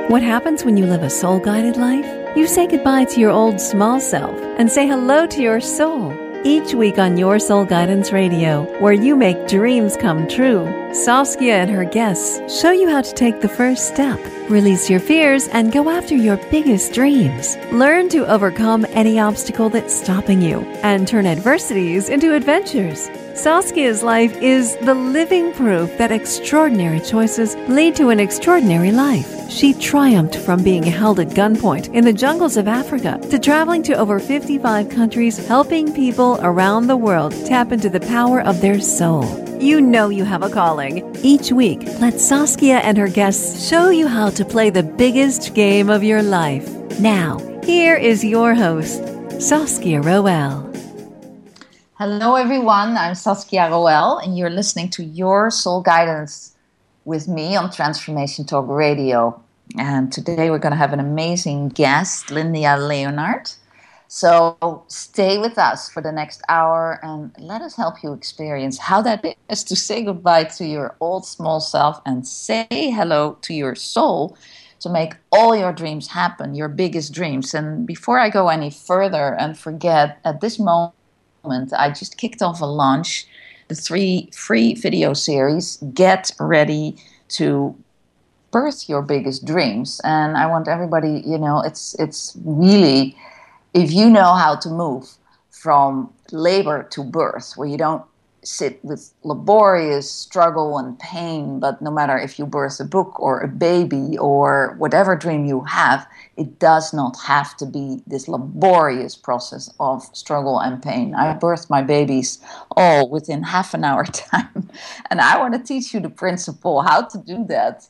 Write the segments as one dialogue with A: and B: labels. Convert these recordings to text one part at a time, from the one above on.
A: What happens when you live a soul-guided life? You say goodbye to your old small self and say hello to your soul. Each week on Your Soul Guidance Radio, where you make dreams come true, Saskia and her guests show you how to take the first step, release your fears, and go after your biggest dreams. Learn to overcome any obstacle that's stopping you and turn adversities into adventures. Saskia's life is the living proof that extraordinary choices lead to an extraordinary life. She triumphed from being held at gunpoint in the jungles of Africa to traveling to over 55 countries, helping people around the world tap into the power of their soul. You know you have a calling. Each week, let Saskia and her guests show you how to play the biggest game of your life. Now, here is your host, Saskia Roel.
B: Hello, everyone. I'm Saskia Roel, and you're listening to Your Soul Guidance with me on Transformation Talk Radio. And today we're going to have an amazing guest, Lyndia Leonard. So stay with us for the next hour and let us help you experience how that is to say goodbye to your old small self and say hello to your soul to make all your dreams happen, your biggest dreams. And before I go any further and forget, at this moment, I just kicked off a launch, the 3 free video series, Get Ready to Birth Your Biggest Dreams. And I want everybody, it's really, if you know how to move from labor to birth, where you don't sit with laborious struggle and pain, but no matter if you birth a book or a baby or whatever dream you have, it does not have to be this laborious process of struggle and pain. I birthed my babies all within half an hour time, and I want to teach you the principle how to do that,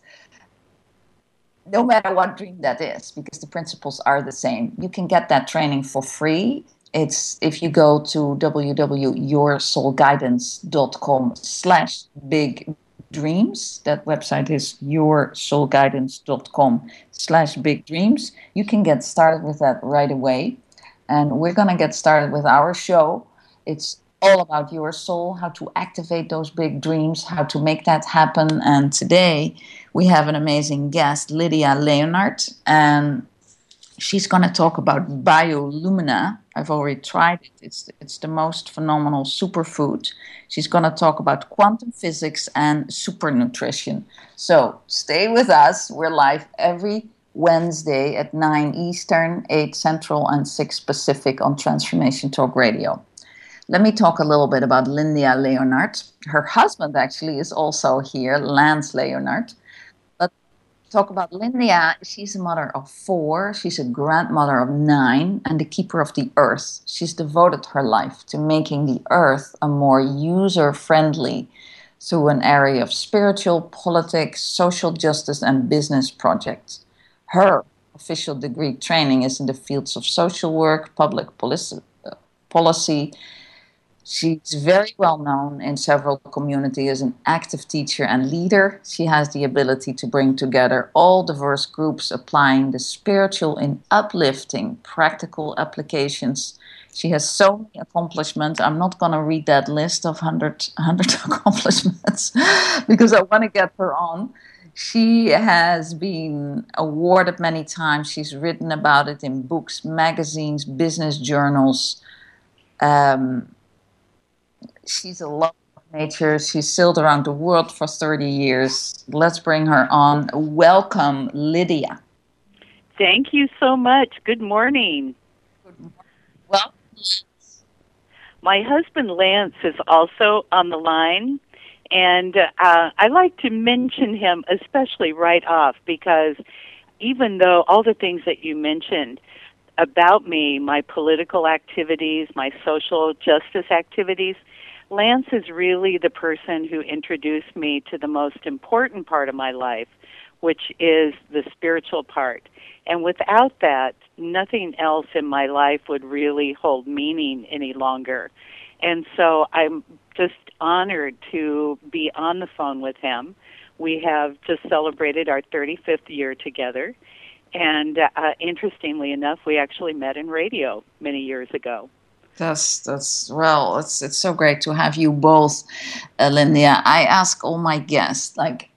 B: no matter what dream that is, because the principles are the same. You can get that training for free. It's if you go to www.yoursoulguidance.com/bigdreams. That website is yoursoulguidance.com/bigdreams. You can get started with that right away. And we're going to get started with our show. It's all about your soul, how to activate those big dreams, how to make that happen. And today we have an amazing guest, Lyndia Leonard, and she's going to talk about Biolumina. I've already tried it. It's the most phenomenal superfood. She's going to talk about quantum physics and super nutrition. So stay with us. We're live every Wednesday at 9 Eastern, 8 Central, and 6 Pacific on Transformation Talk Radio. Let me talk a little bit about Lyndia Leonard. Her husband actually is also here, Lance Leonard. Talk about Lyndia. She's a mother of 4. She's a grandmother of 9 and the keeper of the earth. She's devoted her life to making the earth a more user-friendly through an area of spiritual, politics, social justice, and business projects. Her official degree training is in the fields of social work, public policy. She's very well known in several communities as an active teacher and leader. She has the ability to bring together all diverse groups, applying the spiritual in uplifting practical applications. She has so many accomplishments. I'm not going to read that list of 100 accomplishments because I want to get her on. She has been awarded many times. She's written about it in books, magazines, business journals. She's a love of nature. She's sailed around the world for 30 years. Let's bring her on. Welcome, Lyndia.
C: Thank you so much. Good morning.
B: Good morning. Welcome.
C: My husband, Lance, is also on the line, and I like to mention him especially right off because even though all the things that you mentioned about me, my political activities, my social justice activities, Lance is really the person who introduced me to the most important part of my life, which is the spiritual part. And without that, nothing else in my life would really hold meaning any longer. And so I'm just honored to be on the phone with him. We have just celebrated our 35th year together. And interestingly enough, we actually met in radio many years ago.
B: It's so great to have you both, Lyndia. I ask all my guests,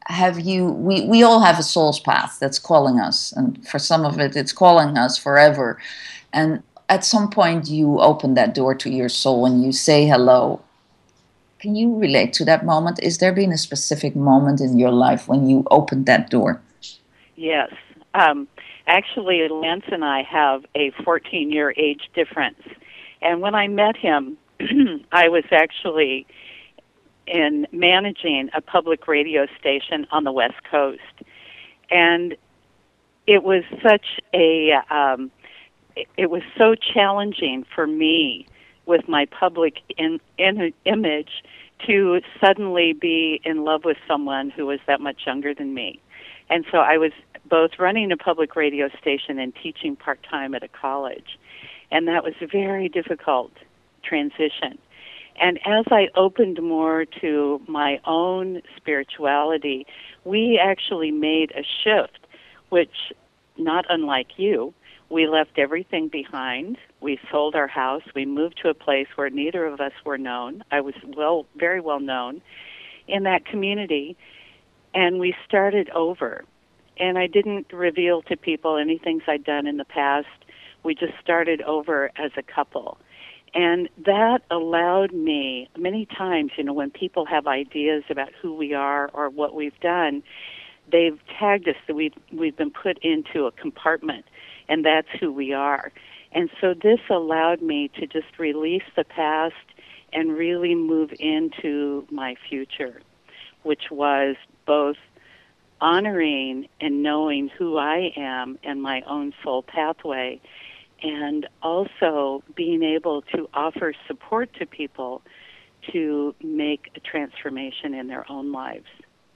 B: have you, we all have a soul's path that's calling us, and for some of it, it's calling us forever. And at some point, you open that door to your soul and you say hello. Can you relate to that moment? Is there been a specific moment in your life when you opened that door?
C: Yes. Actually, Lance and I have a 14-year age difference. And when I met him, I was actually in managing a public radio station on the West Coast. And it was such a, it was so challenging for me with my public image to suddenly be in love with someone who was that much younger than me. And so I was both running a public radio station and teaching part-time at a college. And that was a very difficult transition. And as I opened more to my own spirituality, we actually made a shift, which, not unlike you, we left everything behind. We sold our house. We moved to a place where neither of us were known. I was very well known in that community, and we started over. And I didn't reveal to people any things I'd done in the past. We just started over as a couple. And that allowed me, many times, when people have ideas about who we are or what we've done, they've tagged us that we've been put into a compartment, and that's who we are. And so this allowed me to just release the past and really move into my future, which was both honoring and knowing who I am and my own soul pathway, and also being able to offer support to people to make a transformation in their own lives.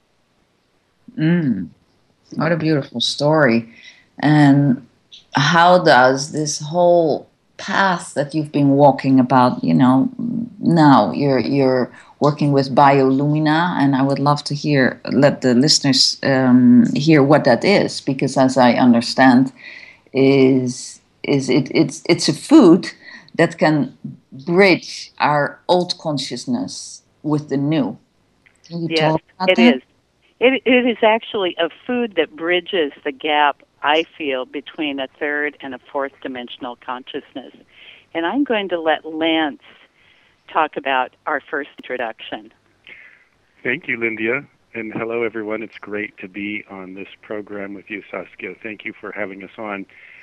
B: What a beautiful story. And how does this whole path that you've been walking about, now you're working with Biolumina, and I would love to let the listeners hear what that is, because as I understand, it's a food that can bridge our old consciousness with the new. Can you talk about that?
C: Yes, it is. It is actually a food that bridges the gap, I feel, between a third and a fourth dimensional consciousness. And I'm going to let Lance talk about our first introduction.
D: Thank you, Lindia. And hello, everyone. It's great to be on this program with you, Saskia. Thank you for having us on.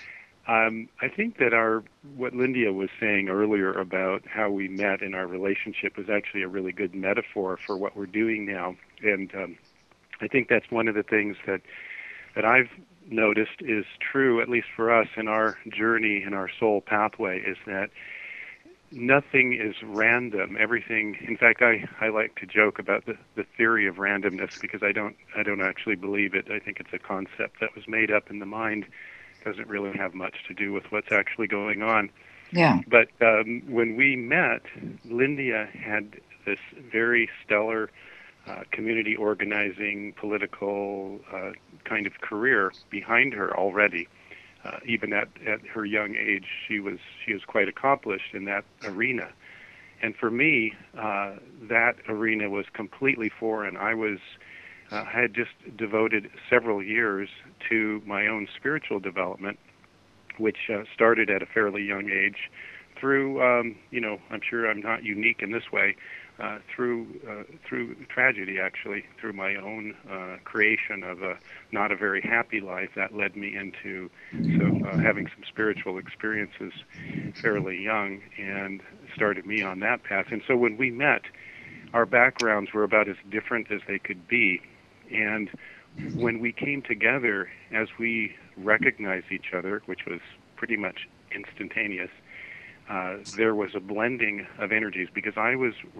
D: I think that what Lindia was saying earlier about how we met in our relationship was actually a really good metaphor for what we're doing now. And I think that's one of the things that I've noticed is true, at least for us in our journey, in our soul pathway, is that nothing is random. Everything, in fact, I like to joke about the theory of randomness, because I don't actually believe it. I think it's a concept that was made up in the mind. It doesn't really have much to do with what's actually going on.
B: Yeah.
D: But when we met, Lindia had this very stellar community organizing, political kind of career behind her already. Even at her young age, she was quite accomplished in that arena. And for me, that arena was completely foreign. I had just devoted several years to my own spiritual development, which started at a fairly young age through, I'm sure I'm not unique in this way, through tragedy, actually, through my own creation of not a very happy life that led me into having some spiritual experiences fairly young and started me on that path. And so when we met, our backgrounds were about as different as they could be. And when we came together, as we recognized each other, which was pretty much instantaneous, there was a blending of energies, because I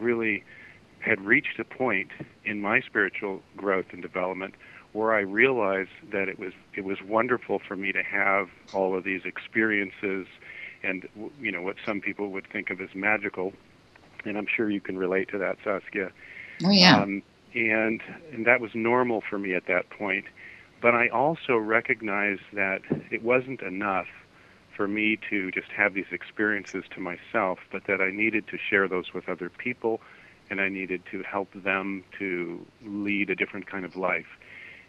D: had reached a point in my spiritual growth and development where I realized that it was wonderful for me to have all of these experiences and, what some people would think of as magical. And I'm sure you can relate to that, Saskia.
B: Oh, yeah.
D: And that was normal for me at that point. But I also recognized that it wasn't enough for me to just have these experiences to myself, but that I needed to share those with other people, and I needed to help them to lead a different kind of life.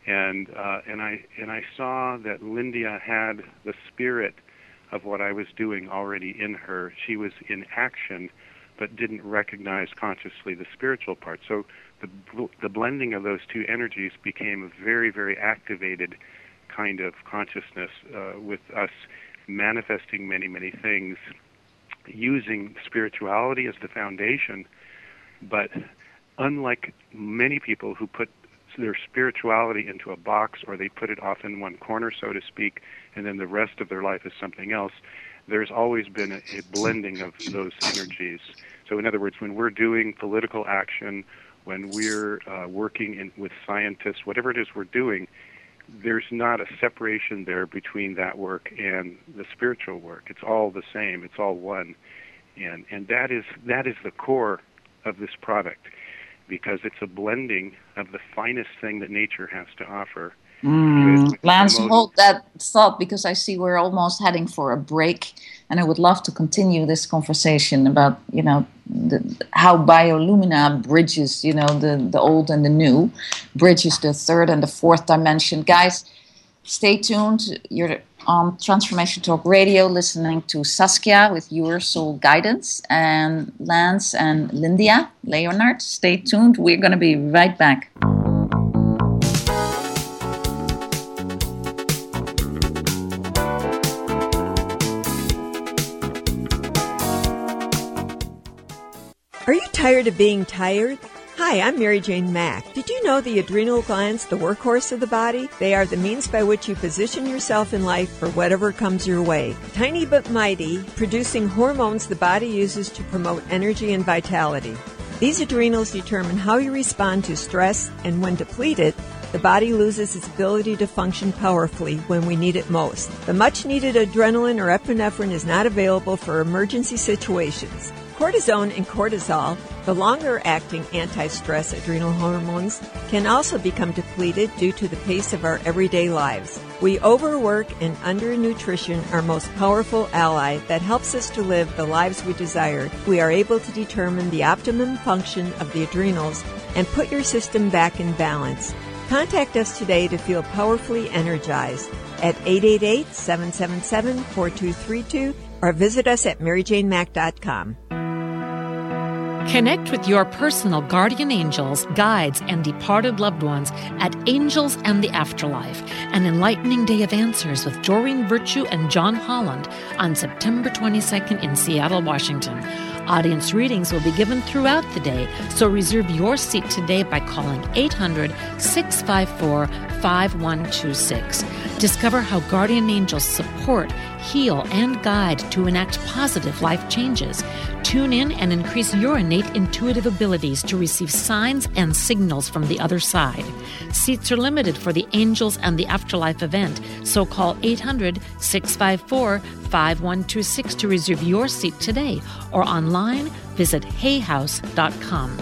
D: And I saw that Lindia had the spirit of what I was doing already in her. She was in action, but didn't recognize consciously the spiritual part. So the blending of those two energies became a very, very activated kind of consciousness, with us manifesting many, many things, using spirituality as the foundation. But unlike many people who put their spirituality into a box, or they put it off in one corner, so to speak, and then the rest of their life is something else, there's always been a blending of those energies. So in other words, when we're doing political action, when we're working with scientists, whatever it is we're doing, there's not a separation there between that work and the spiritual work. It's all the same. It's all one. And that is the core of this product, because it's a blending of the finest thing that nature has to offer.
B: Lance, hold that thought, because I see we're almost heading for a break, and I would love to continue this conversation about, how Biolumina bridges, the old and the new, bridges the third and the fourth dimension. Guys, stay tuned. You're on Transformation Talk Radio, listening to Saskia with Your Soul Guidance, and Lance and Lindia Leonard. Stay tuned. We're going to be right back.
E: Are you tired of being tired? Hi, I'm Mary Jane Mack. Did you know the adrenal glands, the workhorse of the body? They are the means by which you position yourself in life for whatever comes your way. Tiny but mighty, producing hormones the body uses to promote energy and vitality. These adrenals determine how you respond to stress, and when depleted, the body loses its ability to function powerfully when we need it most. The much-needed adrenaline or epinephrine is not available for emergency situations. Cortisone and cortisol, the longer-acting anti-stress adrenal hormones, can also become depleted due to the pace of our everyday lives. We overwork and undernutrition, our most powerful ally that helps us to live the lives we desire. We are able to determine the optimum function of the adrenals and put your system back in balance. Contact us today to feel powerfully energized at 888-777-4232 or visit us at maryjanemack.com.
F: Connect with your personal guardian angels, guides, and departed loved ones at Angels and the Afterlife, an enlightening day of answers with Doreen Virtue and John Holland on September 22nd in Seattle, Washington. Audience readings will be given throughout the day, so reserve your seat today by calling 800-654-5126. Discover how guardian angels support, heal, and guide to enact positive life changes. Tune in and increase your innate intuitive abilities to receive signs and signals from the other side. Seats are limited for the Angels and the Afterlife event, so call 800-654-5126 to reserve your seat today, or online, visit hayhouse.com.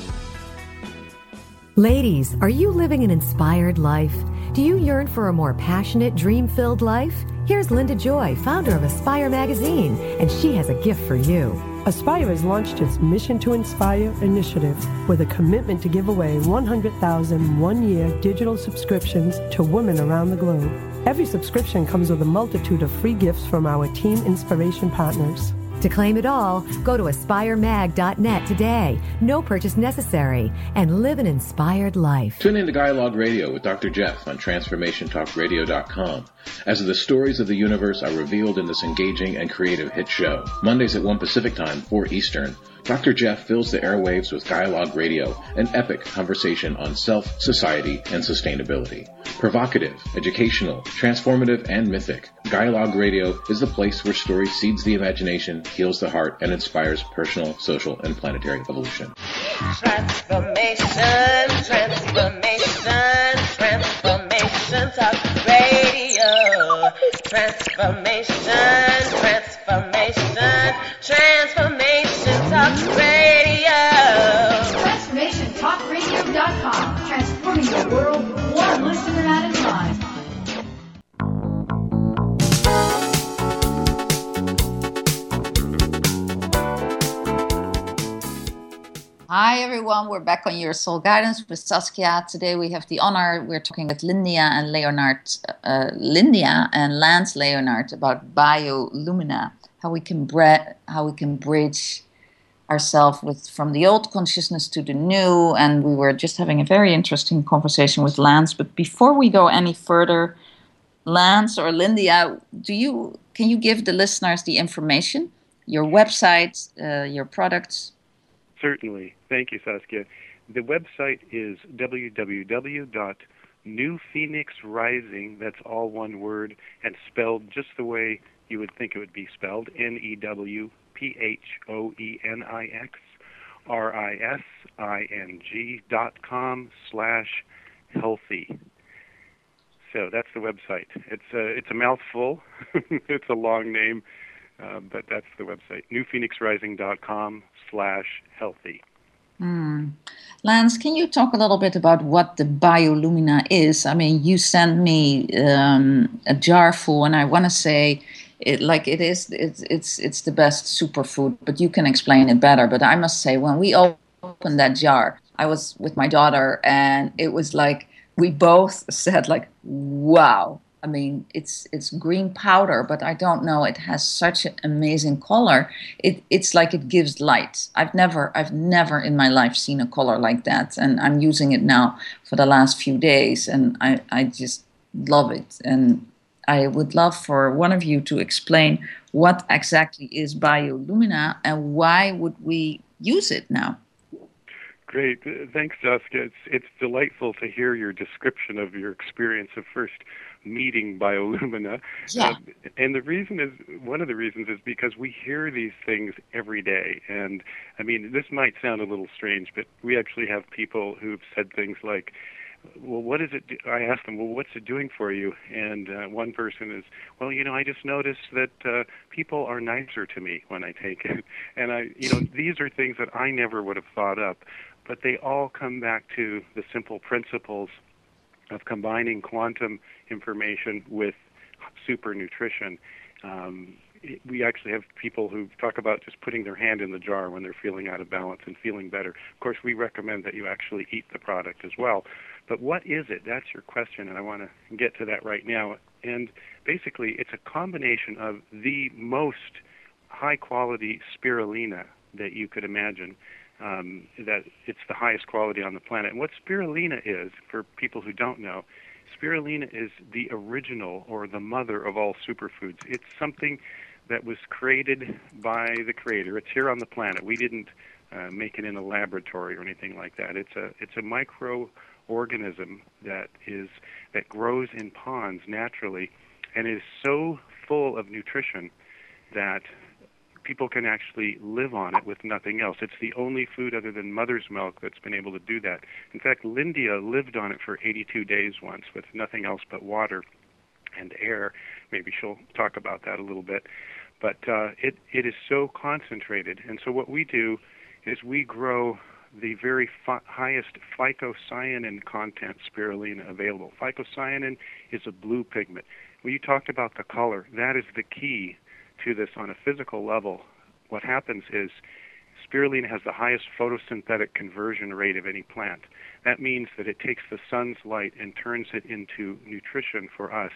G: Ladies, are you living an inspired life? Do you yearn for a more passionate, dream-filled life? Here's Linda Joy, founder of Aspire Magazine, and she has a gift for you.
H: Aspire has launched its Mission to Inspire initiative with a commitment to give away 100,000 one-year digital subscriptions to women around the globe. Every subscription comes with a multitude of free gifts from our team inspiration partners.
G: To claim it all, go to aspiremag.net today. No purchase necessary, and live an inspired life.
I: Tune in to Dialogue Radio with Dr. Jeff on TransformationTalkRadio.com as the stories of the universe are revealed in this engaging and creative hit show. Mondays at 1 Pacific Time, 4 Eastern. Dr. Jeff fills the airwaves with Dialogue Radio, an epic conversation on self, society, and sustainability. Provocative, educational, transformative, and mythic, Dialogue Radio is the place where story seeds the imagination, heals the heart, and inspires personal, social, and planetary evolution.
J: Transformation, transformation, transformation, talk radio. Transformation, transformation, transformation, talk radio.
K: TransformationTalkRadio.com. Transforming the world one listener at a time.
B: Hi everyone, we're back on Your Soul Guidance with Saskia. Today we have the honor, we're talking with Lindia and Lance Leonard about biolumina, how we can bridge ourselves from the old consciousness to the new. And we were just having a very interesting conversation with Lance. But before we go any further, Lance or Lindia, can you give the listeners the information, your website, your products?
D: Certainly. Thank you, Saskia. The website is www.newphoenixrising, that's all one word, and spelled just the way you would think it would be spelled, NEWPHOENIXRISING.com/healthy. So that's the website. It's a mouthful. It's a long name. But that's the website, newphoenixrising.com/healthy.
B: Lance, can you talk a little bit about what the biolumina is? I mean, you sent me a jar full, and I want to say it's the best superfood, but you can explain it better. But I must say, when we opened that jar, I was with my daughter, and it was like we both said, like, wow. I mean, it's green powder, but I don't know. It has such an amazing color. It's like it gives light. I've never in my life seen a color like that, and I'm using it now for the last few days, and I just love it. And I would love for one of you to explain what exactly is biolumina and why would we use it now.
D: Great. Thanks, Saskia. It's delightful to hear your description of your experience of first meeting biolumina.
B: Yeah.
D: And one of the reasons is because we hear these things every day. And I mean, this might sound a little strange, but we actually have people who've said things like, well, what is it? I asked them, well, what's it doing for you? And one person is, well, I just noticed that people are nicer to me when I take it. And these are things that I never would have thought up, but they all come back to the simple principles of combining quantum information with super nutrition. We actually have people who talk about just putting their hand in the jar when they're feeling out of balance and feeling better. Of course, we recommend that you actually eat the product as well. But what is it? That's your question, and I want to get to that right now. And basically, it's a combination of the most high-quality spirulina that you could imagine. That it's the highest quality on the planet. And what spirulina is, for people who don't know, spirulina is the original or the mother of all superfoods. It's something that was created by the Creator. It's here on the planet. We didn't make it in a laboratory or anything like that. It's a microorganism that grows in ponds naturally, and is so full of nutrition that people can actually live on it with nothing else. It's the only food other than mother's milk that's been able to do that. In fact, Lindia lived on it for 82 days once with nothing else but water and air. Maybe she'll talk about that a little bit. But it is so concentrated. And so what we do is we grow the very highest phycocyanin content spirulina available. Phycocyanin is a blue pigment. When you talked about the color, that is the key to this on a physical level. What happens is spirulina has the highest photosynthetic conversion rate of any plant. That means that it takes the sun's light and turns it into nutrition for us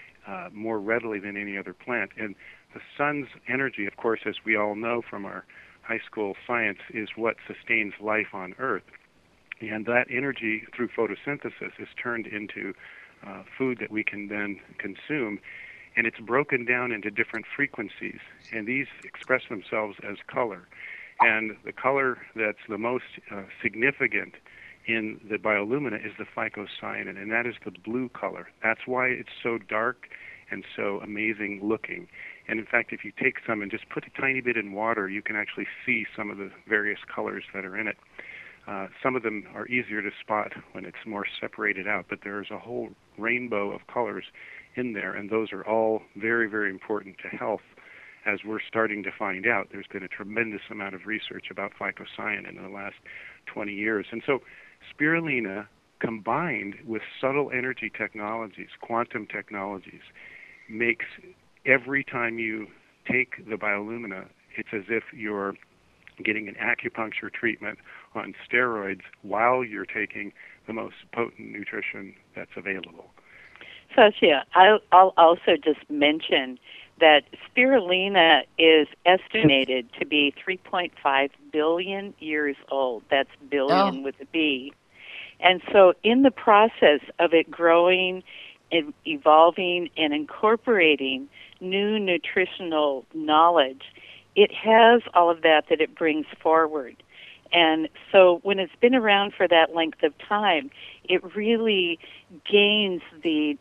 D: more readily than any other plant. And the sun's energy, of course, as we all know from our high school science, is what sustains life on Earth. And that energy, through photosynthesis, is turned into food that we can then consume. And it's broken down into different frequencies, and these express themselves as color. And the color that's the most significant in the biolumina is the phycocyanin, and that is the blue color. That's why it's so dark and so amazing looking. And in fact, if you take some and just put a tiny bit in water, you can actually see some of the various colors that are in it. Some of them are easier to spot when it's more separated out, but there's a whole rainbow of colors in there, and those are all very, very important to health, as we're starting to find out. There's been a tremendous amount of research about phycocyanin in the last 20 years. And so spirulina, combined with subtle energy technologies, quantum technologies, makes every time you take the biolumina, it's as if you're getting an acupuncture treatment on steroids while you're taking the most potent nutrition that's available.
C: Sasha, I'll also just mention that spirulina is estimated to be 3.5 billion years old. That's billion with a B. And so in the process of it growing, evolving, and incorporating new nutritional knowledge, it has all of that it brings forward. And so when it's been around for that length of time, it really gains the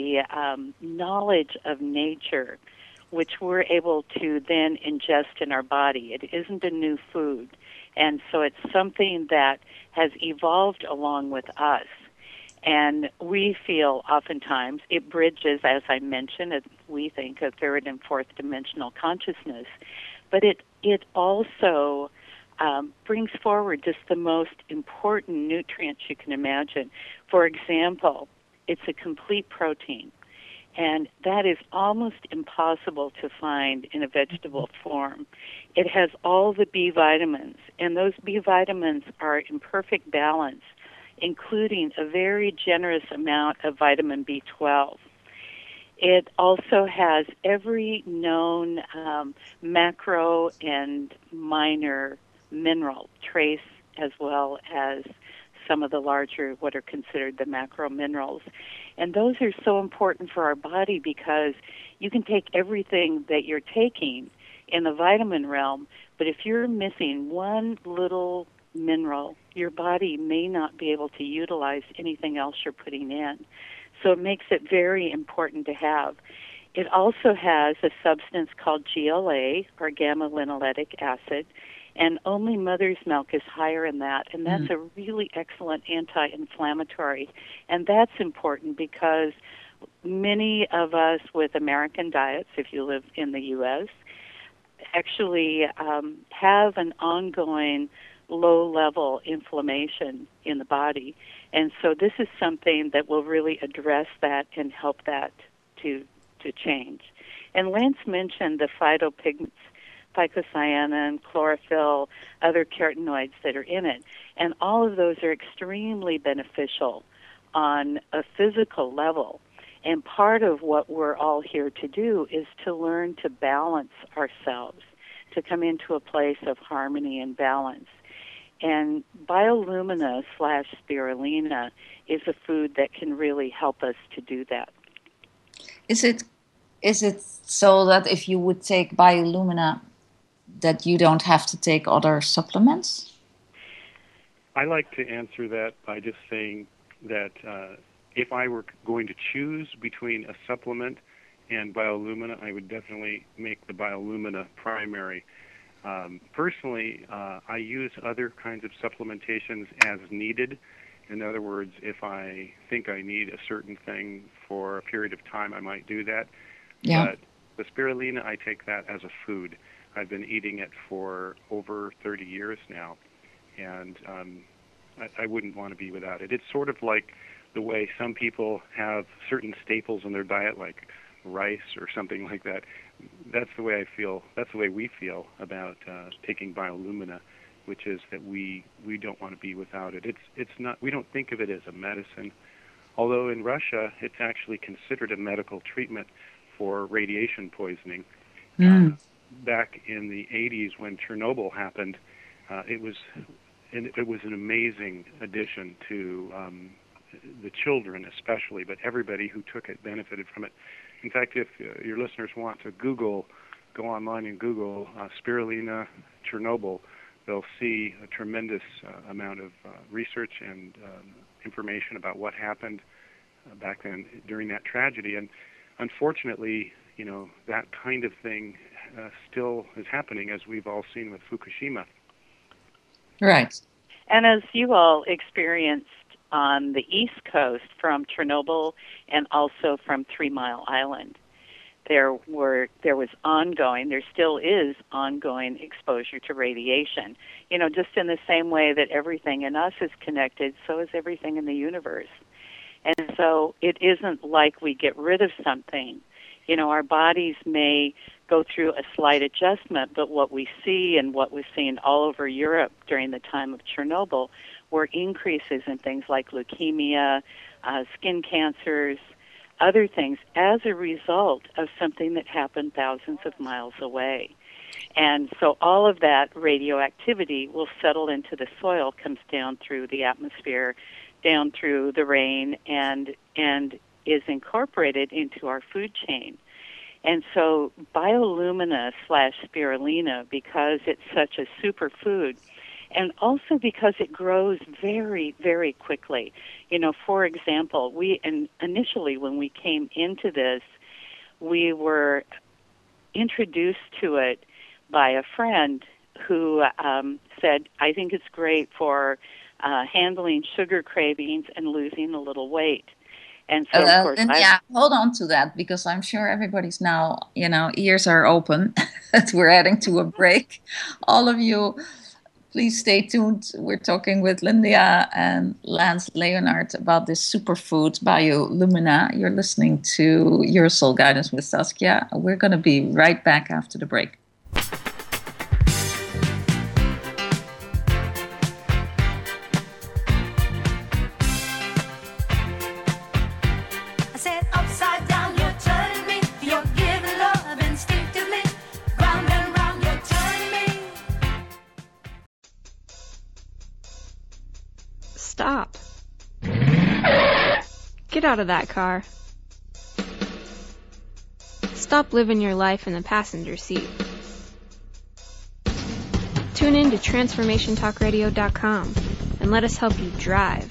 C: knowledge of nature, which we're able to then ingest in our body. It isn't a new food. And so it's something that has evolved along with us. And we feel oftentimes it bridges, as I mentioned, we think, a third and fourth dimensional consciousness. But it also brings forward just the most important nutrients you can imagine. For example, it's a complete protein. And that is almost impossible to find in a vegetable form. It has all the B vitamins, and those B vitamins are in perfect balance, including a very generous amount of vitamin B12. It also has every known macro and minor mineral, trace as well as some of the larger, what are considered the macro minerals. And those are so important for our body because you can take everything that you're taking in the vitamin realm, but if you're missing one little mineral, your body may not be able to utilize anything else you're putting in. So it makes it very important to have. It also has a substance called GLA, or gamma-linolenic acid, and only mother's milk is higher in that, and that's a really excellent anti-inflammatory. And that's important because many of us with American diets, if you live in the U.S., actually have an ongoing low-level inflammation in the body. And so this is something that will really address that and help that to change. And Lance mentioned the phytopigments, phycocyanin, chlorophyll, other carotenoids that are in it. And all of those are extremely beneficial on a physical level. And part of what we're all here to do is to learn to balance ourselves, to come into a place of harmony and balance. And biolumina/spirulina is a food that can really help us to do that.
B: Is it so that if you would take biolumina, that you don't have to take other supplements?
D: I like to answer that by just saying that if I were going to choose between a supplement and biolumina, I would definitely make the biolumina primary. Personally, I use other kinds of supplementations as needed. In other words, if I think I need a certain thing for a period of time, I might do that.
B: Yeah.
D: But the spirulina, I take that as a food. I've been eating it for over 30 years now, and I wouldn't want to be without it. It's sort of like the way some people have certain staples in their diet, like rice or something like that. That's the way I feel. That's the way we feel about taking biolumina, which is that we don't want to be without it. It's not. We don't think of it as a medicine, although in Russia it's actually considered a medical treatment for radiation poisoning. Back in the 80s when Chernobyl happened, it was an amazing addition to the children especially, but everybody who took it benefited from it. In fact, if your listeners want to go online and Google spirulina Chernobyl, they'll see a tremendous amount of research and information about what happened back then during that tragedy. And unfortunately, that kind of thing still is happening, as we've all seen with Fukushima.
B: Right.
C: And as you all experienced on the East Coast from Chernobyl and also from 3 Mile Island, there still is ongoing exposure to radiation. Just in the same way that everything in us is connected, so is everything in the universe. And so it isn't like we get rid of something. Our bodies may go through a slight adjustment, but what we see and what was seen all over Europe during the time of Chernobyl were increases in things like leukemia, skin cancers, other things as a result of something that happened thousands of miles away. And so all of that radioactivity will settle into the soil, comes down through the atmosphere, down through the rain, and is incorporated into our food chain. And so biolumina/spirulina, because it's such a superfood, and also because it grows very, very quickly. You know, for example, initially when we came into this, we were introduced to it by a friend who said, I think it's great for handling sugar cravings and losing a little weight. And so, of course,
B: hold on to that, because I'm sure everybody's now, ears are open. We're heading to a break. All of you, please stay tuned. We're talking with Linda and Lance Leonard about this superfood, Biolumina. You're listening to Your Soul Guidance with Saskia. We're going to be right back after the break.
L: Stop. Get out of that car. Stop living your life in the passenger seat. Tune in to TransformationTalkRadio.com and let us help you drive.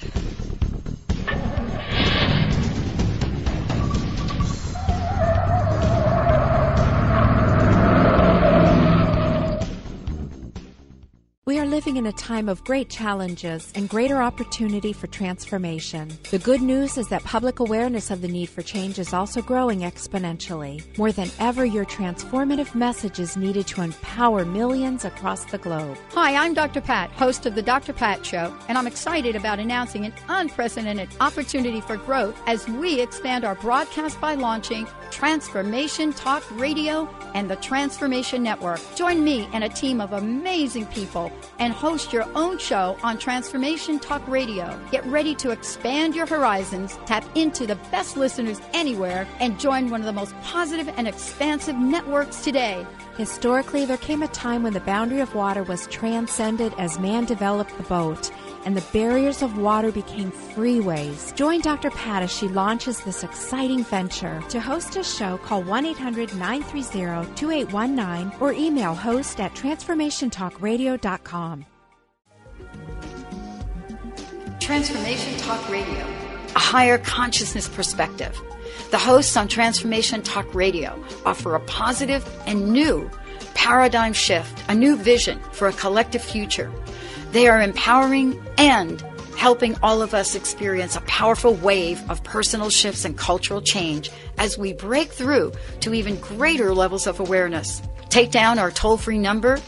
M: We are living in a time of great challenges and greater opportunity for transformation. The good news is that public awareness of the need for change is also growing exponentially. More than ever, your transformative message is needed to empower millions across the globe.
N: Hi, I'm Dr. Pat, host of The Dr. Pat Show, and I'm excited about announcing an unprecedented opportunity for growth as we expand our broadcast by launching Transformation Talk Radio and the Transformation Network. Join me and a team of amazing people and host your own show on Transformation Talk Radio. Get ready to expand your horizons, tap into the best listeners anywhere, and join one of the most positive and expansive networks today.
M: Historically, there came a time when the boundary of water was transcended as man developed the boat, and the barriers of water became freeways. Join Dr. Pat as she launches this exciting venture. To host a show, call 1-800-930-2819 or email host@transformationtalkradio.com.
N: Transformation Talk Radio, a higher consciousness perspective. The hosts on Transformation Talk Radio offer a positive and new paradigm shift, a new vision for a collective future. They are empowering and helping all of us experience a powerful wave of personal shifts and cultural change as we break through to even greater levels of awareness. Take down our toll-free number,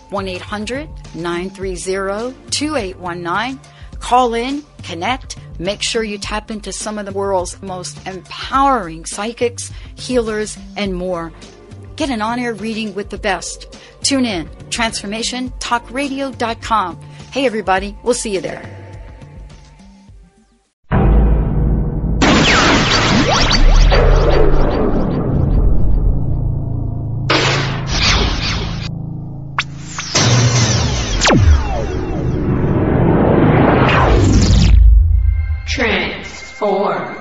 N: 1-800-930-2819. Call in, connect, make sure you tap into some of the world's most empowering psychics, healers, and more. Get an on-air reading with the best. Tune in, TransformationTalkRadio.com. Hey everybody, we'll see you there.
L: Transform.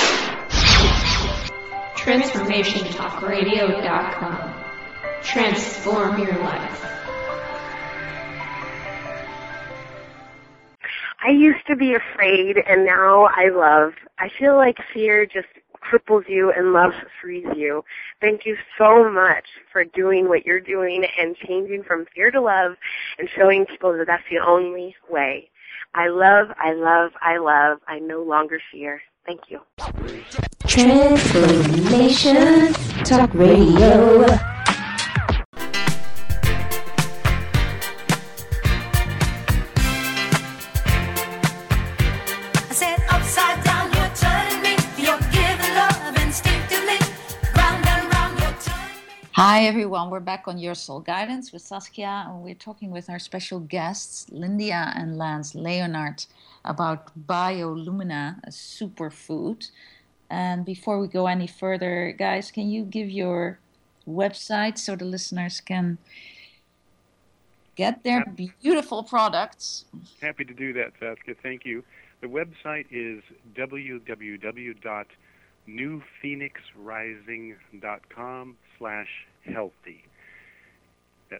L: TransformationTalkRadio.com. Transform your life.
O: I used to be afraid, and now I love. I feel like fear just cripples you and love frees you. Thank you so much for doing what you're doing and changing from fear to love and showing people that that's the only way. I love, I love, I love. I no longer fear. Thank you.
J: Transformation Talk Radio.
B: Hi everyone, we're back on Your Soul Guidance with Saskia, and we're talking with our special guests, Lindia and Lance Leonard, about Biolumina, a superfood. And before we go any further, guys, can you give your website so the listeners can get their beautiful products?
D: Happy to do that, Saskia. Thank you. The website is newphoenixrising.com/healthy. That's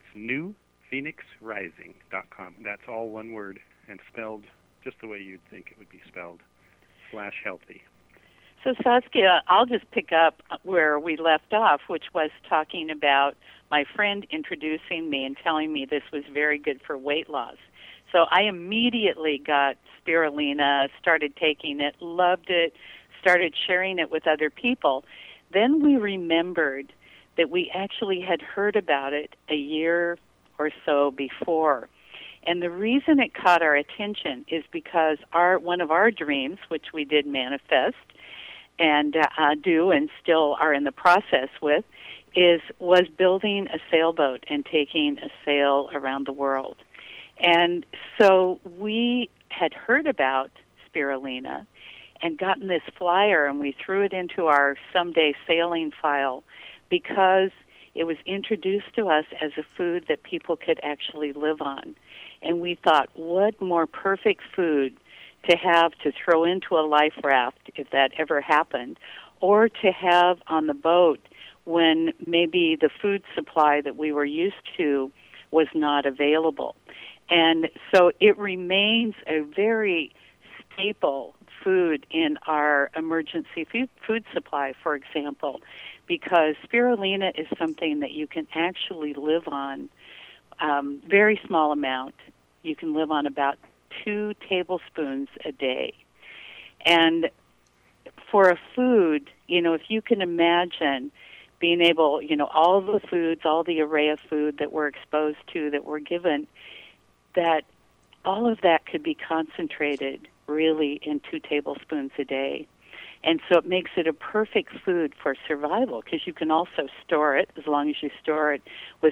D: newphoenixrising.com. That's all one word and spelled just the way you'd think it would be spelled, /healthy.
C: So Saskia, I'll just pick up where we left off, which was talking about my friend introducing me and telling me this was very good for weight loss. So I immediately got spirulina, started taking it, loved it, started sharing it with other people. Then we remembered that we actually had heard about it a year or so before. And the reason it caught our attention is because one of our dreams, which we did manifest and do and still are in the process with, was building a sailboat and taking a sail around the world. And so we had heard about spirulina and gotten this flyer, and we threw it into our someday sailing file because it was introduced to us as a food that people could actually live on. And we thought, what more perfect food to have to throw into a life raft if that ever happened, or to have on the boat when maybe the food supply that we were used to was not available. And so it remains a very staple food in our emergency food supply, for example, because spirulina is something that you can actually live on, very small amount. You can live on about 2 tablespoons a day. And for a food, if you can imagine being able, all the foods, all the array of food that we're exposed to, that we're given, that all of that could be concentrated really in 2 tablespoons a day. And so it makes it a perfect food for survival, because you can also store it as long as you store it with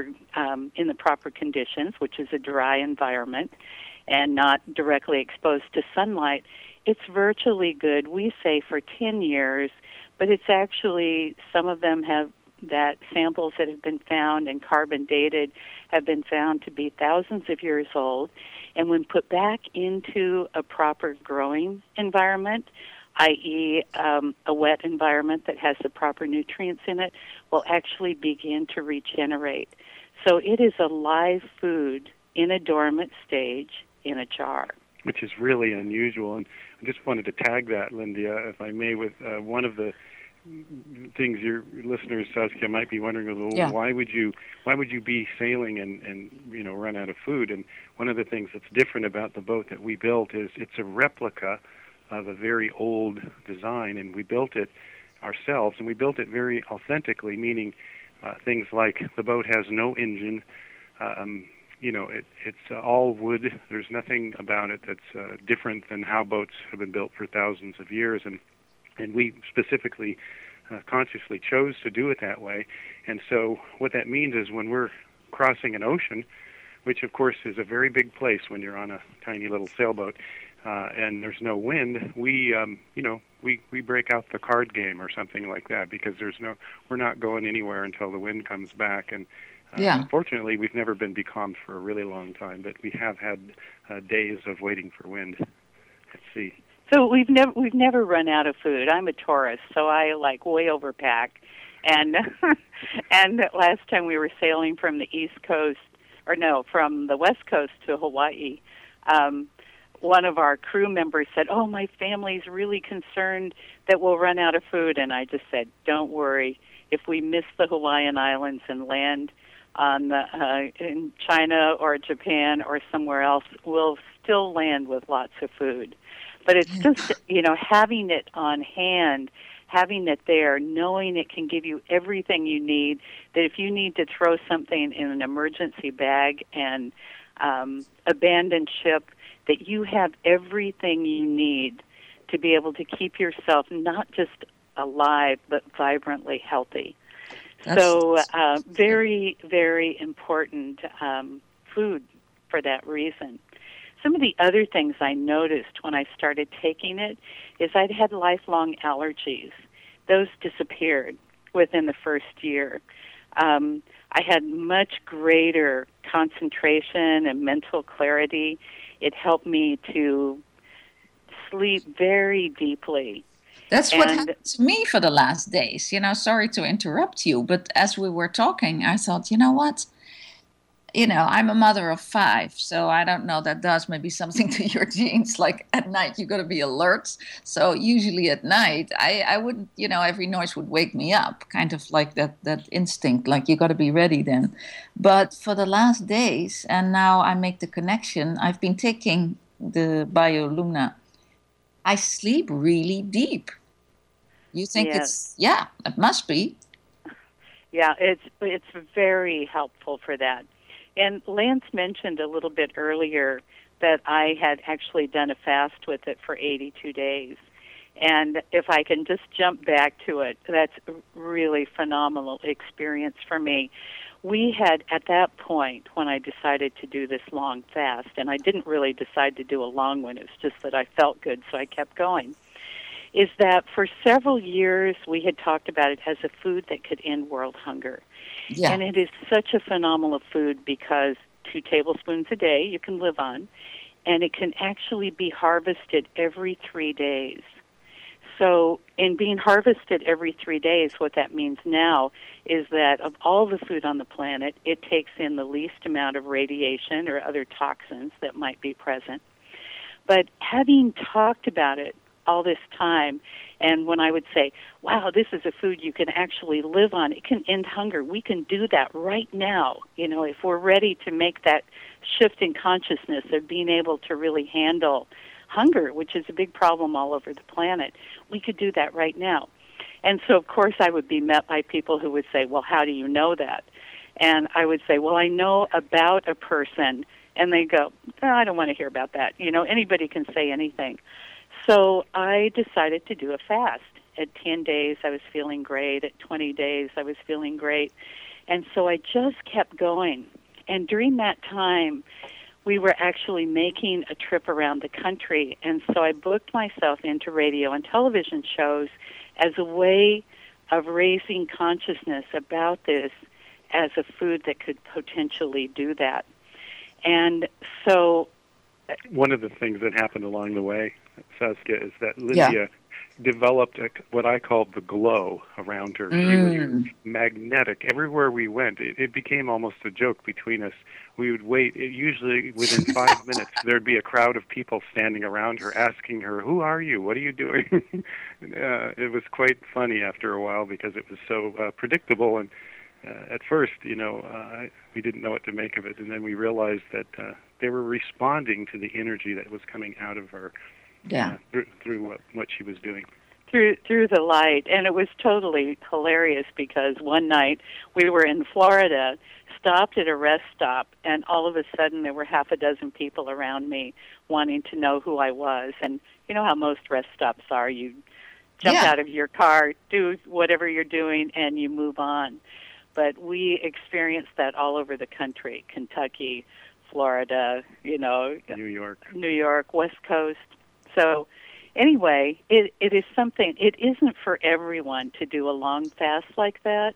C: in the proper conditions, which is a dry environment and not directly exposed to sunlight. It's virtually good, we say, for 10 years, but it's actually, some of them have that samples that have been found and carbon dated have been found to be thousands of years old. And when put back into a proper growing environment, i.e. A wet environment that has the proper nutrients in it, will actually begin to regenerate. So it is a live food in a dormant stage in a jar.
D: Which is really unusual. And I just wanted to tag that, Lindia, if I may, with one of the things your listeners, Saskia, might be wondering, why would you be sailing and run out of food? And one of the things that's different about the boat that we built is it's a replica of a very old design, and we built it ourselves, and we built it very authentically, meaning things like the boat has no engine. It's all wood. There's nothing about it that's different than how boats have been built for thousands of years, and we specifically, consciously chose to do it that way. And so what that means is when we're crossing an ocean, which of course is a very big place when you're on a tiny little sailboat, and there's no wind, we break out the card game or something like that, because we're not going anywhere until the wind comes back. And unfortunately, we've never been becalmed for a really long time, but we have had days of waiting for wind at sea.
C: So we've never run out of food. I'm a tourist, so I way overpack. And and last time we were sailing from the from the West Coast to Hawaii, one of our crew members said, "Oh, my family's really concerned that we'll run out of food." And I just said, "Don't worry. If we miss the Hawaiian Islands and land on in China or Japan or somewhere else, we'll still land with lots of food." But it's just, having it on hand, having it there, knowing it can give you everything you need, that if you need to throw something in an emergency bag and abandon ship, that you have everything you need to be able to keep yourself not just alive, but vibrantly healthy. So very, very important food for that reason. Some of the other things I noticed when I started taking it is I'd had lifelong allergies. Those disappeared within the first year. I had much greater concentration and mental clarity. It helped me to sleep very deeply.
B: That's what happened to me for the last days. Sorry to interrupt you, but as we were talking, I thought, you know what? I'm a mother of 5, so I don't know, that does maybe something to your genes. Like at night, you got to be alert. So usually at night, I wouldn't, every noise would wake me up, kind of like that instinct, like you got to be ready then. But for the last days, and now I make the connection, I've been taking the BioLumina. I sleep really deep. You think it must be.
C: Yeah, it's very helpful for that. And Lance mentioned a little bit earlier that I had actually done a fast with it for 82 days. And if I can just jump back to it, that's a really phenomenal experience for me. We had, at that point, when I decided to do this long fast, and I didn't really decide to do a long one, it's just that I felt good, so I kept going, is that for several years we had talked about it as a food that could end world hunger. Yeah. And it is such a phenomenal food because 2 tablespoons a day you can live on, and it can actually be harvested every 3 days. So in being harvested every 3 days, what that means now is that of all the food on the planet, it takes in the least amount of radiation or other toxins that might be present. But having talked about it all this time, and when I would say, wow, this is a food you can actually live on, it can end hunger, we can do that right now, if we're ready to make that shift in consciousness of being able to really handle hunger, which is a big problem all over the planet, we could do that right now. And so, of course, I would be met by people who would say, well, how do you know that? And I would say, well, I know about a person, and they go, I don't want to hear about that. Anybody can say anything. So I decided to do a fast. At 10 days, I was feeling great. At 20 days, I was feeling great. And so I just kept going. And during that time, we were actually making a trip around the country. And so I booked myself into radio and television shows as a way of raising consciousness about this as a food that could potentially do that. And so
D: one of the things that happened along the way, Saskia, is that Lydia developed what I called the glow around her. She was magnetic. Everywhere we went, it became almost a joke between us. We would wait. Usually within 5 minutes, there'd be a crowd of people standing around her asking her, who are you? What are you doing? It was quite funny after a while because it was so predictable. And at first, we didn't know what to make of it. And then we realized that they were responding to the energy that was coming out of her. Through what she was doing.
C: Through the light. And it was totally hilarious because one night we were in Florida, stopped at a rest stop, and all of a sudden there were half a dozen people around me wanting to know who I was. And you know how most rest stops are. You jump out of your car, do whatever you're doing, and you move on. But we experienced that all over the country, Kentucky, Florida, New York, West Coast. So anyway, it is something, it isn't for everyone to do a long fast like that.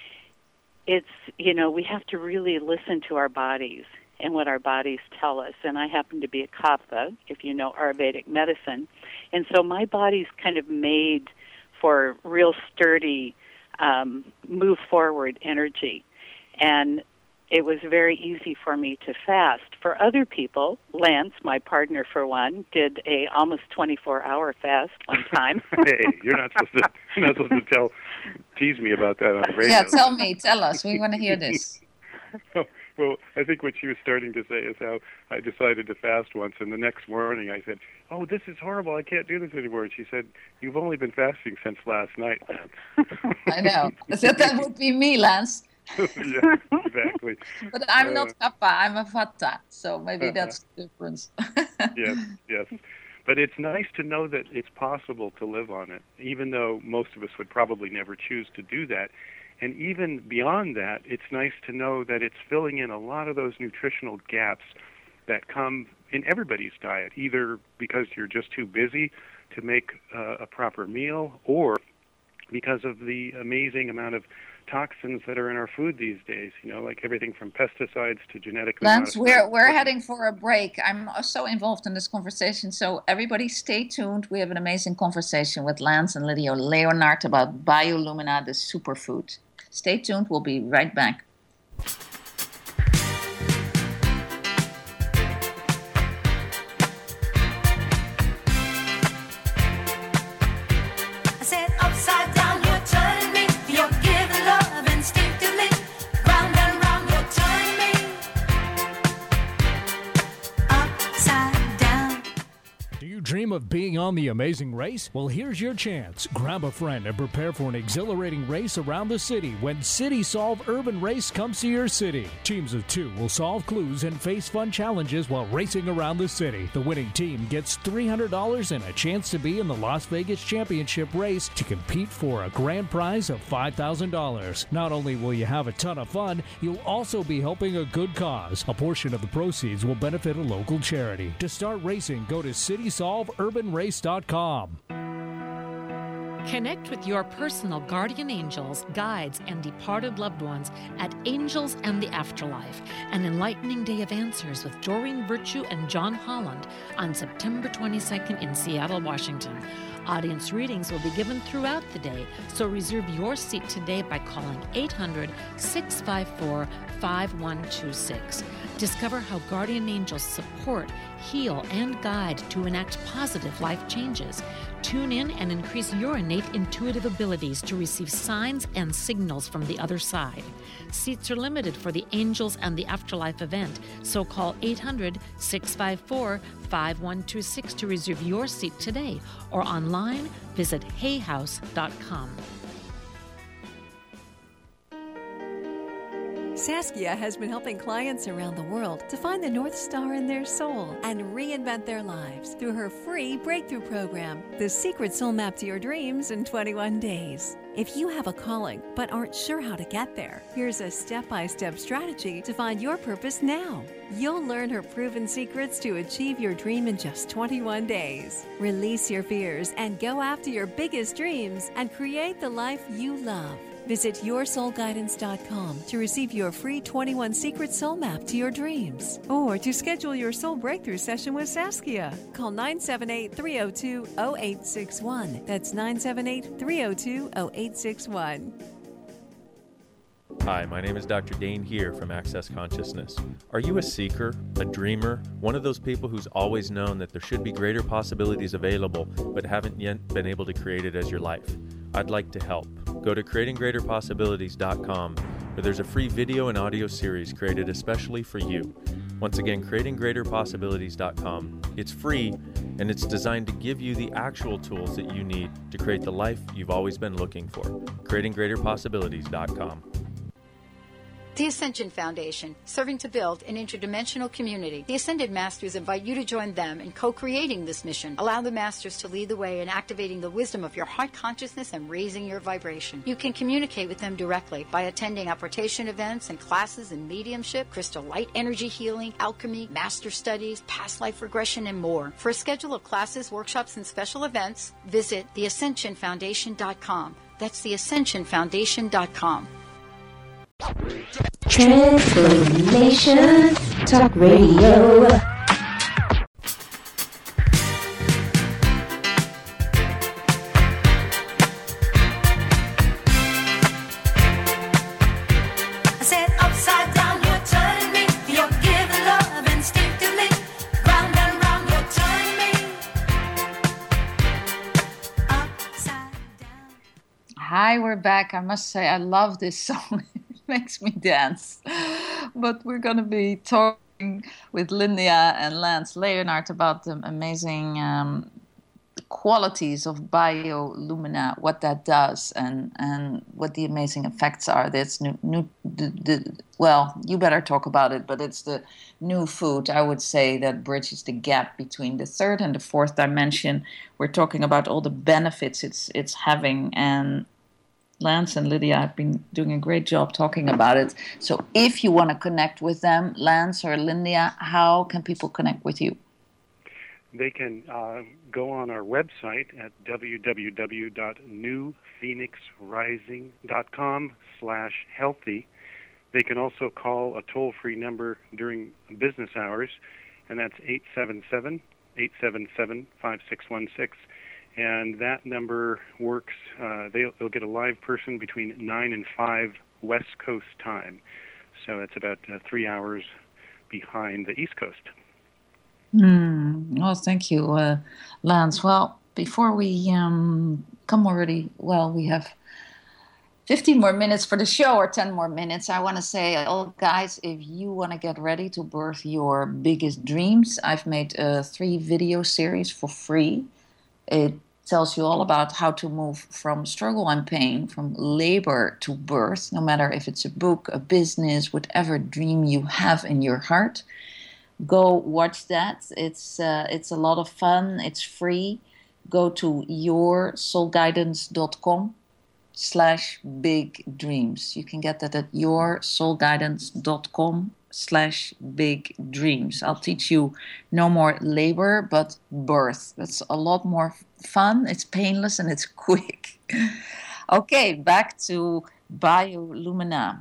C: It's, we have to really listen to our bodies and what our bodies tell us. And I happen to be a Kapha, if you know Ayurvedic medicine. And so my body's kind of made for real sturdy, move forward energy. And it was very easy for me to fast. For other people, Lance, my partner for one, did a almost 24-hour fast one time.
D: Hey, you're not supposed to tease me about that on the radio.
B: Yeah, tell us. We want to hear this.
D: Well, I think what she was starting to say is how I decided to fast once, and the next morning I said, oh, this is horrible, I can't do this anymore. And she said, you've only been fasting since last night, Lance.
B: I know. So that would be me, Lance.
D: Yeah, exactly.
B: But I'm not Kapha, I'm a Vata, so maybe that's the difference.
D: Yes. But it's nice to know that it's possible to live on it, even though most of us would probably never choose to do that. And even beyond that, it's nice to know that it's filling in a lot of those nutritional gaps that come in everybody's diet, either because you're just too busy to make a proper meal, or because of the amazing amount of toxins that are in our food these days, like everything from pesticides to genetically
B: Lance,
D: modified.
B: we're heading for a break. I'm so involved in this conversation, so everybody stay tuned. We have an amazing conversation with Lance and Lydia Leonard about Biolumina, the superfood. Stay tuned. We'll be right back.
P: Dream of being on The Amazing Race? Well, here's your chance. Grab a friend and prepare for an exhilarating race around the city when City Solve Urban Race comes to your city. Teams of 2 will solve clues and face fun challenges while racing around the city. The winning team gets $300 and a chance to be in the Las Vegas Championship race to compete for a grand prize of $5,000. Not only will you have a ton of fun, you'll also be helping a good cause. A portion of the proceeds will benefit a local charity. To start racing, go to CitySolveUrbanRace.com.
F: Connect with your personal guardian angels, guides, and departed loved ones at Angels and the Afterlife, an enlightening day of answers with Doreen Virtue and John Holland on September 22nd in Seattle, Washington. Audience readings will be given throughout the day, so reserve your seat today by calling 800-654-5126. Discover how guardian angels support, heal, and guide to enact positive life changes. Tune in and increase your innate intuitive abilities to receive signs and signals from the other side. Seats are limited for the Angels and the Afterlife event, so call 800-654-5126 to reserve your seat today, or online, visit hayhouse.com.
A: Saskia has been helping clients around the world to find the North Star in their soul and reinvent their lives through her free breakthrough program, The Secret Soul Map to Your Dreams in 21 Days. If you have a calling but aren't sure how to get there, here's a step-by-step strategy to find your purpose now. You'll learn her proven secrets to achieve your dream in just 21 days. Release your fears and go after your biggest dreams and create the life you love. Visit yoursoulguidance.com to receive your free 21 Secret Soul Map to your dreams. Or to schedule your soul breakthrough session with Saskia. Call 978-302-0861. That's 978-302-0861.
Q: Hi, my name is Dr. Dane here from Access Consciousness. Are you a seeker, a dreamer, one of those people who's always known that there should be greater possibilities available but haven't yet been able to create it as your life? I'd like to help. Go to creatinggreaterpossibilities.com, where there's a free video and audio series created especially for you. Once again, creatinggreaterpossibilities.com. It's free, and it's designed to give you the actual tools that you need to create the life you've always been looking for. creatinggreaterpossibilities.com.
N: The Ascension Foundation, serving to build an interdimensional community. The Ascended Masters invite you to join them in co-creating this mission. Allow the Masters to lead the way in activating the wisdom of your heart consciousness and raising your vibration. You can communicate with them directly by attending apportation events and classes in mediumship, crystal light energy healing, alchemy, master studies, past life regression, and more. For a schedule of classes, workshops, and special events, visit theascensionfoundation.com. That's theascensionfoundation.com.
J: Transformation Talk Radio.
B: Hi, we're back. I must say I love this song. Makes me dance. But we're going to be talking with Lydia and Lance Leonard about the amazing qualities of Biolumina, what that does, and what the amazing effects are. That's well, you better talk about it, but it's the new food, I would say, that bridges the gap between the third and the fourth dimension. We're talking about all the benefits it's having, and Lance and Lydia have been doing a great job talking about it. So if you want to connect with them, Lance or Lydia, how can people connect with you?
D: They can go on our website at www.newphoenixrising.com/healthy. They can also call a toll-free number during business hours, and that's 877-877-5616. And that number works. They'll get a live person between 9 and 5 West Coast time. So it's about 3 hours behind the East Coast.
B: Oh, thank you, Lance. Well, before we come already, we have 15 more minutes for the show, or 10 more minutes. I want to say, guys, if you want to get ready to birth your biggest dreams, I've made a 3 video series for free. It tells you all about how to move from struggle and pain, from labor to birth, no matter if it's a book, a business, whatever dream you have in your heart. Go watch that. It's a lot of fun. It's free. Go to yoursoulguidance.com/big dreams. You can get that at yoursoulguidance.com/big dreams. I'll teach you no more labor, but birth. That's a lot more fun. It's painless and it's quick. Okay, back to Biolumina.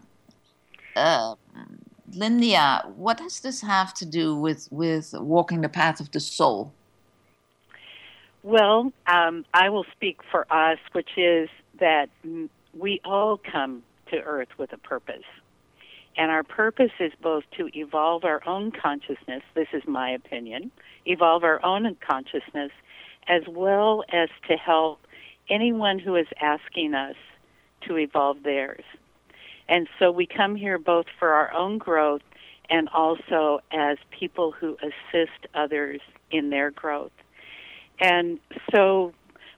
B: Lydia, what does this have to do with walking the path of the soul?
C: Well, I will speak for us, which is that we all come to Earth with a purpose. And our purpose is both to evolve our own consciousness, this is my opinion, evolve our own consciousness, as well as to help anyone who is asking us to evolve theirs. And so we come here both for our own growth and also as people who assist others in their growth. And so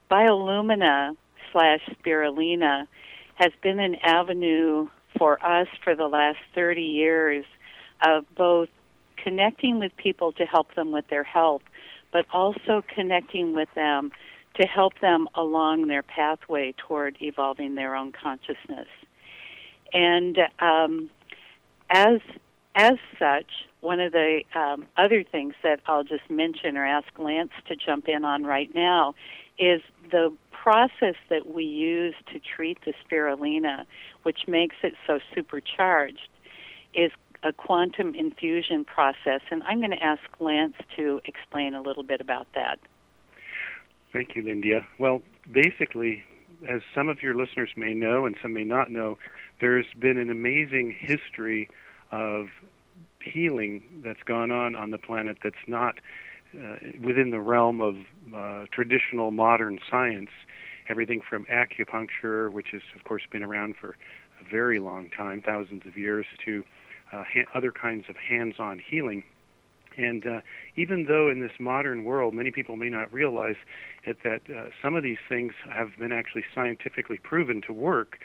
C: Biolumina/Spirulina has been an avenue for us for the last 30 years of both connecting with people to help them with their health, but also connecting with them to help them along their pathway toward evolving their own consciousness. And as such, one of the other things that I'll just mention or ask Lance to jump in on right now is the process that we use to treat the spirulina, which makes it so supercharged, is a quantum infusion process. And I'm going to ask Lance to explain a little bit about that.
D: Thank you, Lydia. Well, basically, as some of your listeners may know and some may not know, there's been an amazing history of healing that's gone on the planet that's not within the realm of traditional modern science. Everything from acupuncture, which has, of course, been around for a very long time, thousands of years, to other kinds of hands-on healing. And even though in this modern world many people may not realize that some of these things have been actually scientifically proven to work,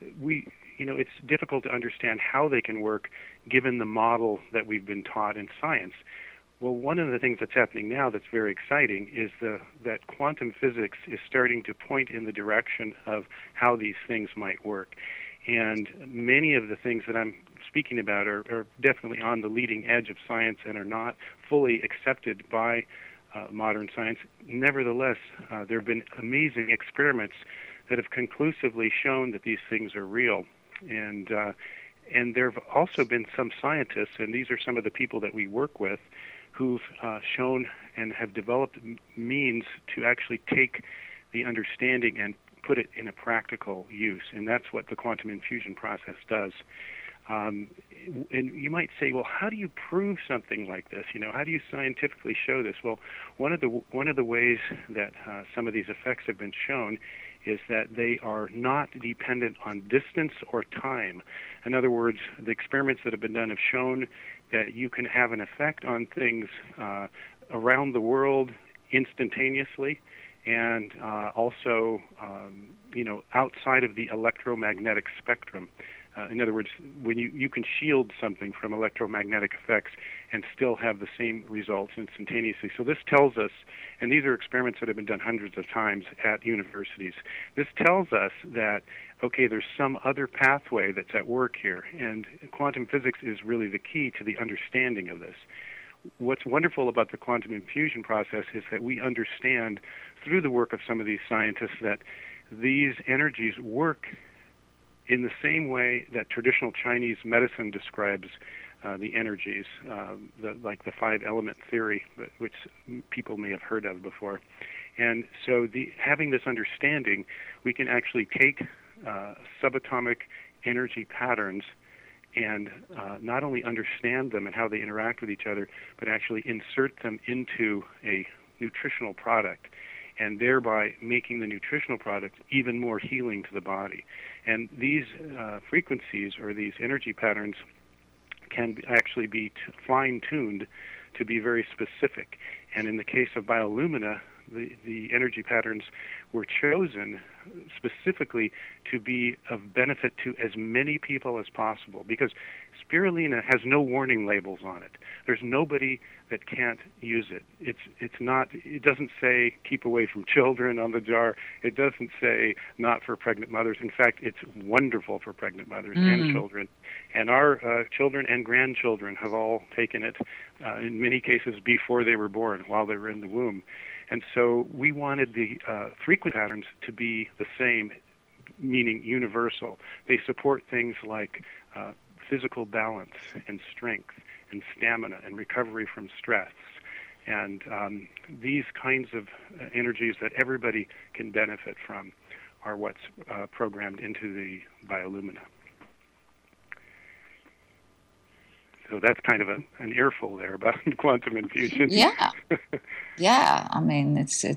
D: it's difficult to understand how they can work given the model that we've been taught in science. Well, one of the things that's happening now that's very exciting is that quantum physics is starting to point in the direction of how these things might work. And many of the things that I'm speaking about are definitely on the leading edge of science and are not fully accepted by modern science. Nevertheless, there have been amazing experiments that have conclusively shown that these things are real. And there have also been some scientists, and these are some of the people that we work with, who've shown and have developed means to actually take the understanding and put it in a practical use, and that's what the quantum infusion process does. And you might say, well, how do you prove something like this? How do you scientifically show this? Well, one of the ways that some of these effects have been shown is that they are not dependent on distance or time. In other words, the experiments that have been done have shown that you can have an effect on things around the world instantaneously, and also, outside of the electromagnetic spectrum. In other words, when you can shield something from electromagnetic effects and still have the same results instantaneously. So this tells us, and these are experiments that have been done hundreds of times at universities, this tells us that okay, there's some other pathway that's at work here. And quantum physics is really the key to the understanding of this. What's wonderful about the quantum infusion process is that we understand through the work of some of these scientists that these energies work in the same way that traditional Chinese medicine describes the energies, like the 5-element theory, which people may have heard of before. And so having this understanding, we can actually take subatomic energy patterns and not only understand them and how they interact with each other, but actually insert them into a nutritional product, and thereby making the nutritional product even more healing to the body. And these frequencies or these energy patterns can actually be fine-tuned to be very specific. And in the case of biolumina, the energy patterns were chosen specifically to be of benefit to as many people as possible, because spirulina has no warning labels on it. There's nobody that can't use it. It doesn't say keep away from children on the jar. It doesn't say not for pregnant mothers. In fact, it's wonderful for pregnant mothers and children. And our children and grandchildren have all taken it, in many cases before they were born, while they were in the womb. And so we wanted the frequency patterns to be the same, meaning universal. They support things like physical balance and strength and stamina and recovery from stress. And these kinds of energies that everybody can benefit from are what's programmed into the biolumina. So that's kind of an earful there about quantum infusion.
B: Yeah, yeah. I mean,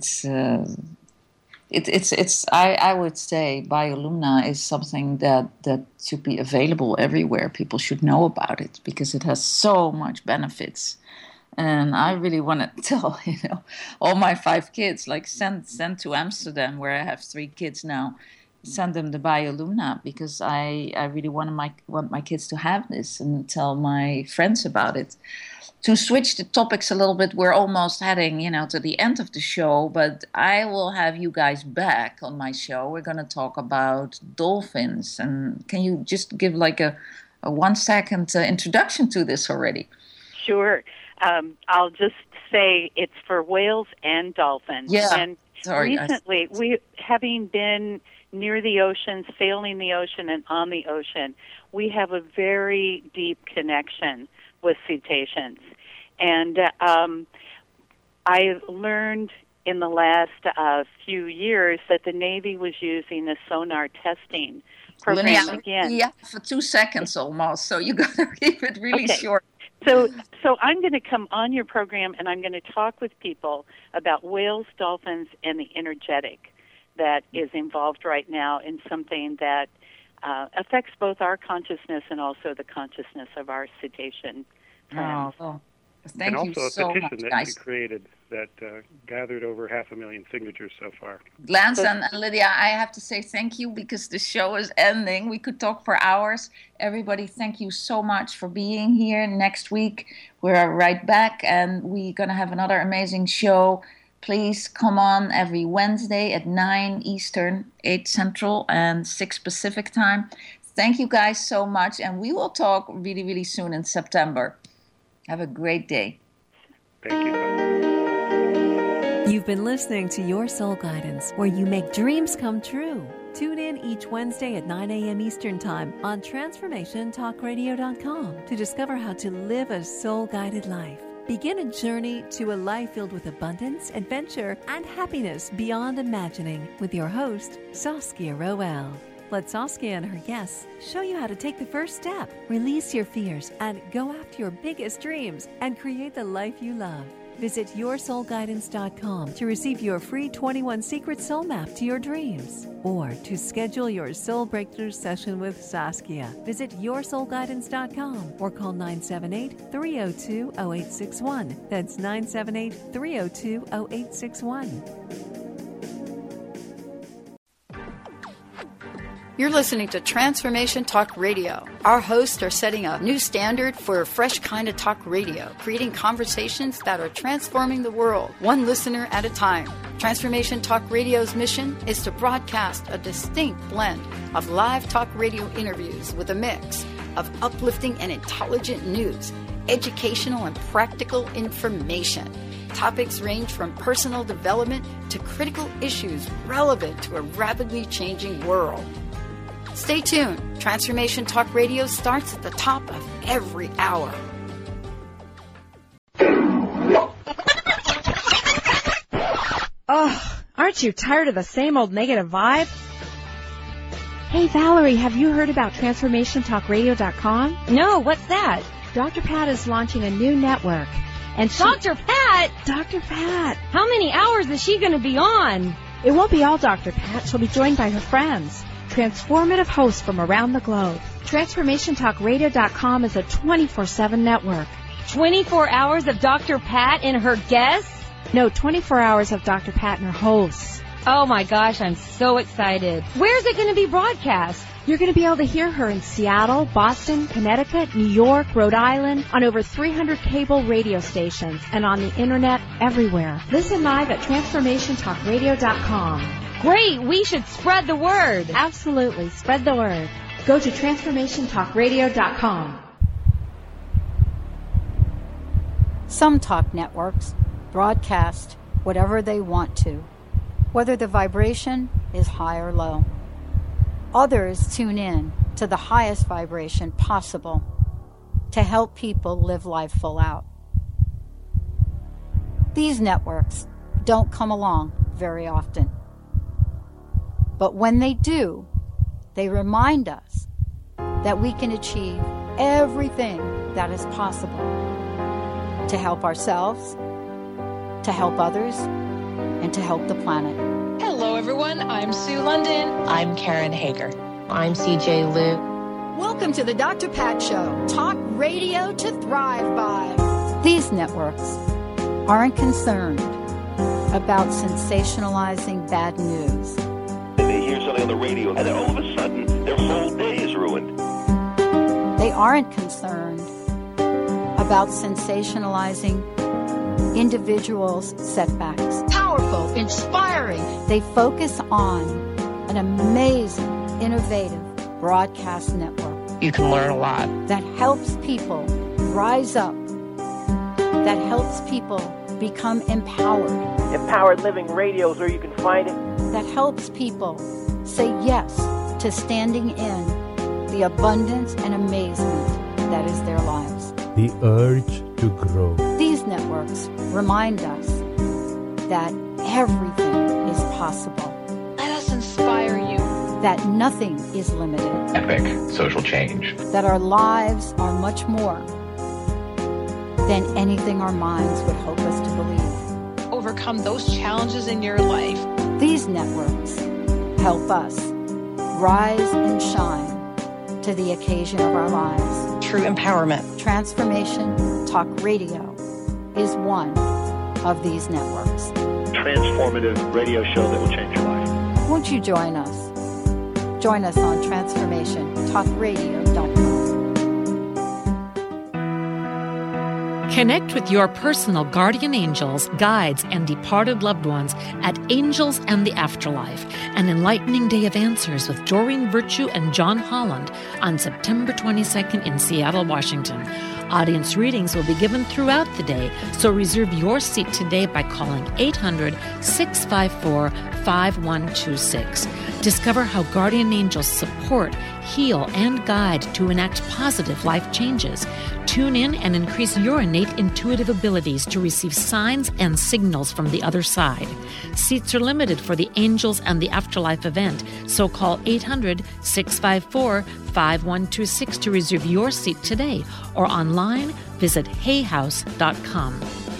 B: I would say biolumina is something that should be available everywhere. People should know about it because it has so much benefits. And I really want to tell all my 5 kids, like send to Amsterdam, where I have 3 kids now. Send them the biolumina because I really want my kids to have this and tell my friends about it. To switch the topics a little bit, we're almost heading, to the end of the show, but I will have you guys back on my show. We're going to talk about dolphins. And can you just give like a 1-second introduction to this already?
C: Sure. I'll just say it's for whales and dolphins.
B: Yeah.
C: And recently, we having been near the ocean, sailing the ocean, and on the ocean, we have a very deep connection with cetaceans. And I learned in the last few years that the Navy was using the sonar testing program again.
B: Yeah, for 2 seconds almost, so you got to keep it really short.
C: So I'm going to come on your program, and I'm going to talk with people about whales, dolphins, and the energetic that is involved right now in something that affects both our consciousness and also the consciousness of our cetacean friends.
B: Thank you so much,
D: and also a petition that you created that gathered over 500,000 signatures so far.
B: Lance and Lydia, I have to say thank you because the show is ending. We could talk for hours. Everybody, thank you so much for being here. Next week, we're right back, and we're going to have another amazing show. Please come on every Wednesday at 9 Eastern, 8 Central, and 6 Pacific time. Thank you guys so much, and we will talk really, really soon in September. Have a great day.
D: Thank you.
A: You've been listening to Your Soul Guidance, where you make dreams come true. Tune in each Wednesday at 9 a.m. Eastern Time on TransformationTalkRadio.com to discover how to live a soul-guided life. Begin a journey to a life filled with abundance, adventure, and happiness beyond imagining with your host, Saskia Roel. Let Saskia and her guests show you how to take the first step, release your fears, and go after your biggest dreams and create the life you love. Visit YourSoulGuidance.com to receive your free 21 Secret Soul Map to your dreams. Or to schedule your Soul Breakthrough session with Saskia, visit YourSoulGuidance.com or call 978-302-0861. That's 978-302-0861.
N: You're listening to Transformation Talk Radio. Our hosts are setting a new standard for a fresh kind of talk radio, creating conversations that are transforming the world, one listener at a time. Transformation Talk Radio's mission is to broadcast a distinct blend of live talk radio interviews with a mix of uplifting and intelligent news, educational and practical information. Topics range from personal development to critical issues relevant to a rapidly changing world. Stay tuned. Transformation Talk Radio starts at the top of every hour.
R: Oh, aren't you tired of the same old negative vibe? Hey, Valerie, have you heard about TransformationTalkRadio.com?
S: No, what's that?
R: Dr. Pat is launching a new network. And
S: Dr. Pat?
R: Dr. Pat.
S: How many hours is she going to be on?
R: It won't be all Dr. Pat. She'll be joined by her friends, transformative hosts from around the globe. TransformationTalkRadio.com is a 24/7 network.
S: 24 hours of Dr. Pat and her guests?
R: No, 24 hours of Dr. Pat and her hosts.
S: Oh my gosh, I'm so excited. Where's it going to be broadcast?
R: You're going to be able to hear her in Seattle, Boston, Connecticut, New York, Rhode Island, on over 300 cable radio stations, and on the internet everywhere. Listen live at TransformationTalkRadio.com.
S: Great, we should spread the word.
R: Absolutely, spread the word. Go to TransformationTalkRadio.com.
N: Some talk networks broadcast whatever they want to, whether the vibration is high or low. Others tune in to the highest vibration possible to help people live life full out. These networks don't come along very often. But when they do, they remind us that we can achieve everything that is possible to help ourselves, to help others, and to help the planet.
T: Hello, everyone. I'm Sue London.
U: I'm Karen Hager. I'm CJ Liu.
N: Welcome to the Dr. Pat Show. Talk radio to thrive by. These networks aren't concerned about sensationalizing bad news.
V: And they hear something on the radio, and then all of a sudden, their whole day is ruined.
N: They aren't concerned about sensationalizing individuals' setbacks.
T: Powerful, inspiring.
N: They focus on an amazing, innovative broadcast network.
U: You can learn a lot.
N: That helps people rise up. That helps people become empowered.
W: Empowered Living Radio is where you can find it.
N: That helps people say yes to standing in the abundance and amazement that is their lives.
X: The urge to grow.
N: These networks remind us that everything is possible.
T: Let us inspire you.
N: That nothing is limited.
I: Epic social change.
N: That our lives are much more than anything our minds would hope us to believe.
T: Overcome those challenges in your life.
N: These networks help us rise and shine to the occasion of our lives.
U: True empowerment.
N: Transformation Talk Radio is one of these networks.
W: Transformative radio show that will change your life.
N: Won't you join us? Join us on TransformationTalkRadio.com.
F: Connect with your personal guardian angels, guides, and departed loved ones at Angels and the Afterlife, an enlightening day of answers with Doreen Virtue and John Holland on September 22nd in Seattle, Washington. Audience readings will be given throughout the day, so reserve your seat today by calling 800-654-5126. Discover how guardian angels support, heal, and guide to enact positive life changes. Tune in and increase your innate intuitive abilities to receive signs and signals from the other side. Seats are limited for the Angels and the Afterlife event, so call 800-654-5126 to reserve your seat today, or online, visit hayhouse.com.